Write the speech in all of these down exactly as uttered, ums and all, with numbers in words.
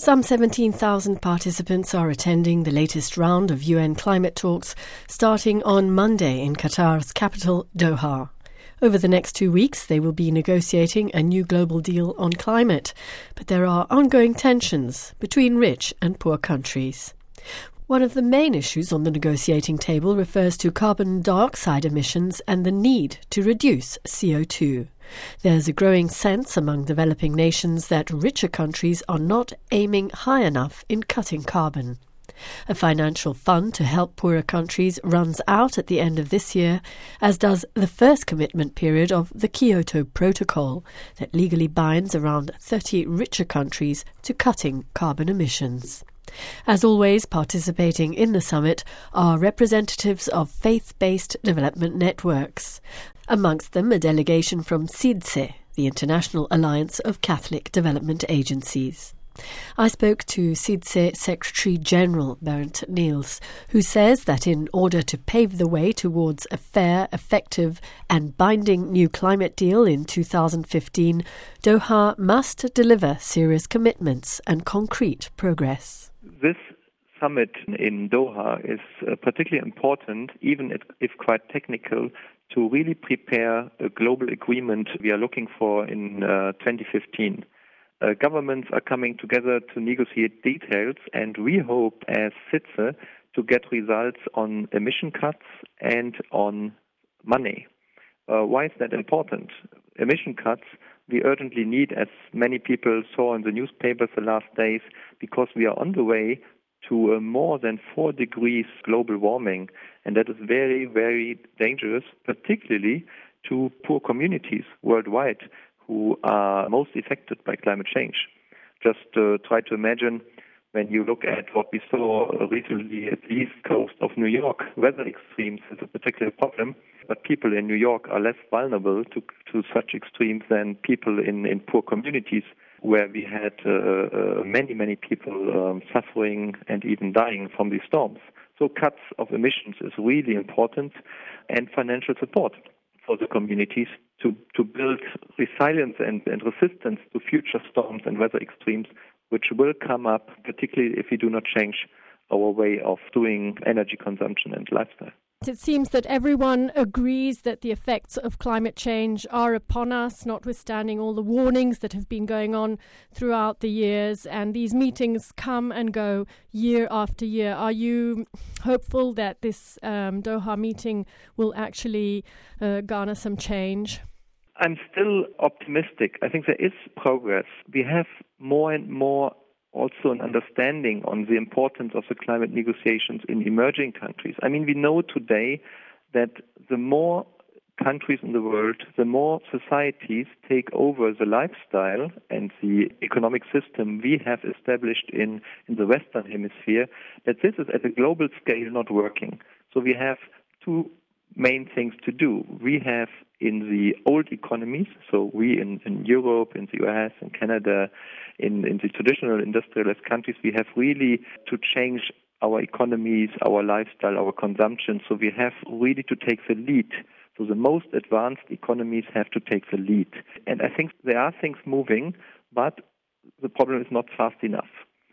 Some seventeen thousand participants are attending the latest round of U N climate talks starting on Monday in Qatar's capital, Doha. Over the next two weeks, they will be negotiating a new global deal on climate, but there are ongoing tensions between rich and poor countries. One of the main issues on the negotiating table refers to carbon dioxide emissions and the need to reduce C O two. There's a growing sense among developing nations that richer countries are not aiming high enough in cutting carbon. A financial fund to help poorer countries runs out at the end of this year, as does the first commitment period of the Kyoto Protocol that legally binds around thirty richer countries to cutting carbon emissions. As always, participating in the summit are representatives of faith-based development networks. Amongst them, a delegation from C I D S E, the International Alliance of Catholic Development Agencies. I spoke to C I D S E Secretary General Bernd Niels, who says that in order to pave the way towards a fair, effective and binding new climate deal in two thousand fifteen, Doha must deliver serious commitments and concrete progress. This summit in Doha is uh, particularly important, even if, if quite technical, to really prepare a global agreement we are looking for in uh, twenty fifteen. Uh, governments are coming together to negotiate details, and we hope as C I D S E to get results on emission cuts and on money. Uh, why is that important? Emission cuts we urgently need, as many people saw in the newspapers the last days, because we are on the way to a more than four degrees global warming, and that is very, very dangerous, particularly to poor communities worldwide who are most affected by climate change. Just uh, try to imagine when you look at what we saw recently at the east coast of New York, weather extremes is a particular problem, but people in New York are less vulnerable to, to such extremes than people in, in poor communities where we had uh, uh, many, many people um, suffering and even dying from these storms. So cuts of emissions is really important, and financial support for the communities to, to build resilience and, and resistance to future storms and weather extremes, which will come up, particularly if we do not change our way of doing energy consumption and lifestyle. It seems that everyone agrees that the effects of climate change are upon us, notwithstanding all the warnings that have been going on throughout the years, and these meetings come and go year after year. Are you hopeful that this um, Doha meeting will actually uh, garner some change? I'm still optimistic. I think there is progress. We have more and more also an understanding on the importance of the climate negotiations in emerging countries. I mean, we know today that the more countries in the world, the more societies take over the lifestyle and the economic system we have established in, in the Western Hemisphere, that this is at a global scale not working. So we have two main things to do. We have in the old economies, so we in, in Europe, in the U S, in Canada, in, in the traditional industrialized countries, we have really to change our economies, our lifestyle, our consumption. So we have really to take the lead. So the most advanced economies have to take the lead. And I think there are things moving, but the problem is not fast enough.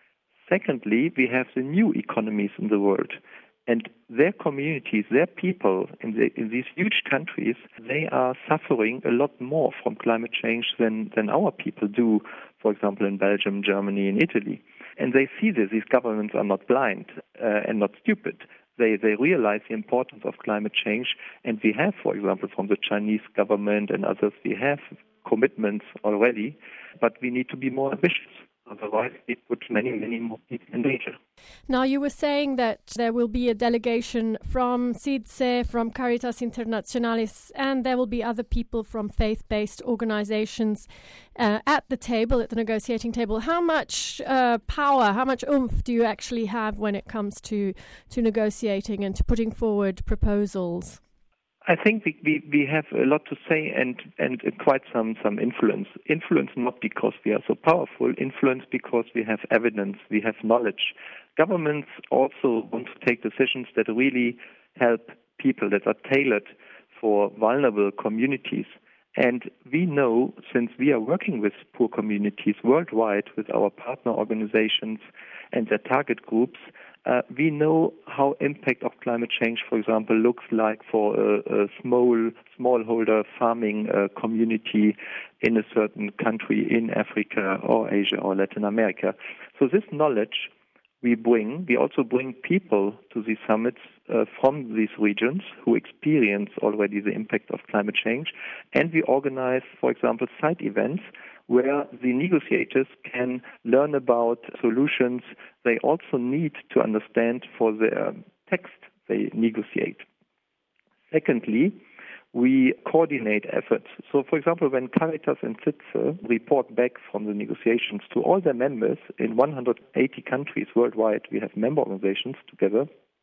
Secondly, we have the new economies in the world. And their communities, their people in, the, in these huge countries, they are suffering a lot more from climate change than, than our people do, for example, in Belgium, Germany, and Italy. And they see this. These governments are not blind uh, and not stupid. They, they realize the importance of climate change. And we have, for example, from the Chinese government and others, we have commitments already, but we need to be more ambitious. Otherwise, it puts many, many more people in danger. Now, you were saying that there will be a delegation from C I D S E, from Caritas Internationalis, and there will be other people from faith-based organizations uh, at the table, at the negotiating table. How much uh, power, how much oomph do you actually have when it comes to, to negotiating and to putting forward proposals? I think we, we, we have a lot to say and, and quite some, some influence. Influence not because we are so powerful, influence because we have evidence, we have knowledge. Governments also want to take decisions that really help people, that are tailored for vulnerable communities. And we know, since we are working with poor communities worldwide, with our partner organizations and their target groups, uh, we know how impact of climate change, for example, looks like for a, a small smallholder farming uh, community in a certain country in Africa or Asia or Latin America. So this knowledge we bring, we also bring people to these summits uh, from these regions who experience already the impact of climate change, and we organize, for example, side events where the negotiators can learn about solutions they also need to understand for the text they negotiate. Secondly, we coordinate efforts. So, for example, when Caritas and C I T S E report back from the negotiations to all their members in one hundred eighty countries worldwide, we have member organizations together,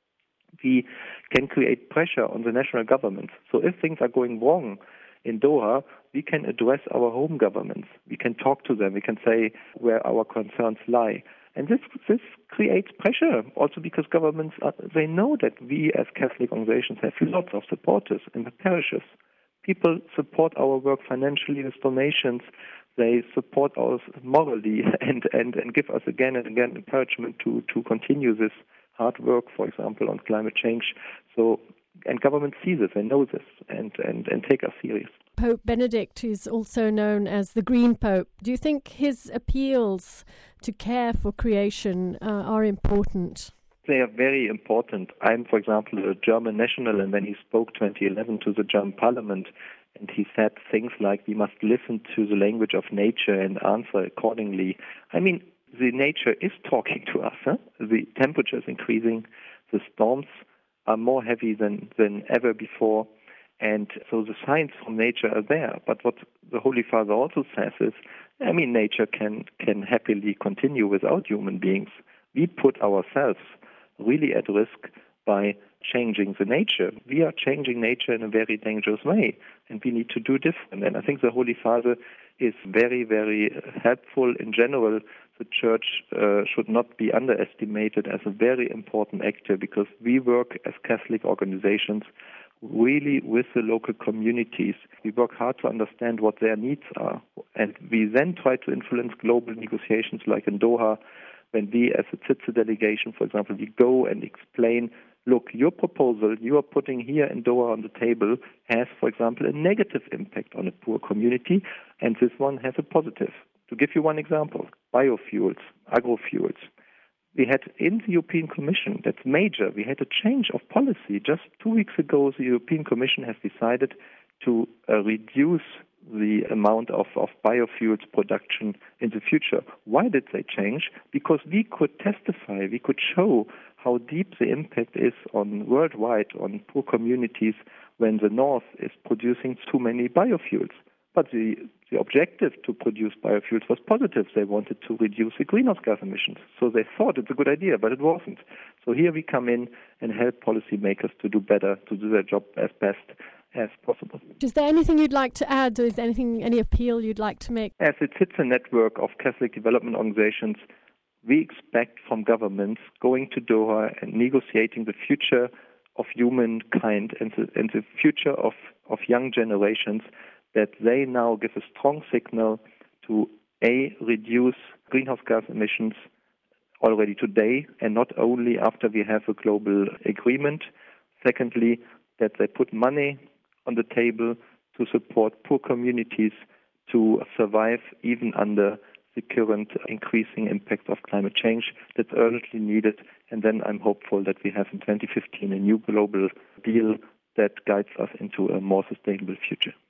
we can create pressure on the national governments. So if things are going wrong in Doha, we can address our home governments. We can talk to them. We can say where our concerns lie. And this this creates pressure also because governments, are, they know that we as Catholic organizations have lots of supporters in the parishes. People support our work financially with donations. They support us morally and, and, and give us again and again encouragement to, to continue this hard work, for example, on climate change. So, and governments see this, they know this, and, and, and take us serious. Pope Benedict is also known as the Green Pope. Do you think his appeals to care for creation uh, are important? They are very important. I'm, for example, a German national, and when he spoke twenty eleven to the German parliament, and he said things like, we must listen to the language of nature and answer accordingly. I mean, the nature is talking to us. Huh? The temperature is increasing, the storms are more heavy than, than ever before, and so the signs from nature are there. But what the Holy Father also says is, I mean, nature can, can happily continue without human beings. We put ourselves really at risk by changing the nature. We are changing nature in a very dangerous way, and we need to do different. And I think the Holy Father is very, very helpful in general. The Church uh, should not be underestimated as a very important actor, because we work as Catholic organizations really with the local communities. We work hard to understand what their needs are, and we then try to influence global negotiations like in Doha, when we as a C I T S E delegation, for example, we go and explain, look, your proposal you are putting here in Doha on the table has, for example, a negative impact on a poor community, and this one has a positive. To give you one example, biofuels, agrofuels. We had in the European Commission, that's major, we had a change of policy. Just two weeks ago, the European Commission has decided to uh, reduce the amount of, of biofuels production in the future. Why did they change? Because we could testify, we could show how deep the impact is on worldwide on poor communities when the North is producing too many biofuels. But the, the objective to produce biofuels was positive. They wanted to reduce the greenhouse gas emissions. So they thought it's a good idea, but it wasn't. So here we come in and help policymakers to do better, to do their job as best as possible. Is there anything you'd like to add? Is there anything, any appeal you'd like to make? As it sits a network of Catholic development organizations, we expect from governments going to Doha and negotiating the future of humankind and the, and the future of, of young generations, that they now give a strong signal to, A, reduce greenhouse gas emissions already today and not only after we have a global agreement. Secondly, that they put money on the table to support poor communities to survive even under the current increasing impact of climate change. That's urgently needed. And then I'm hopeful that we have in twenty fifteen a new global deal that guides us into a more sustainable future.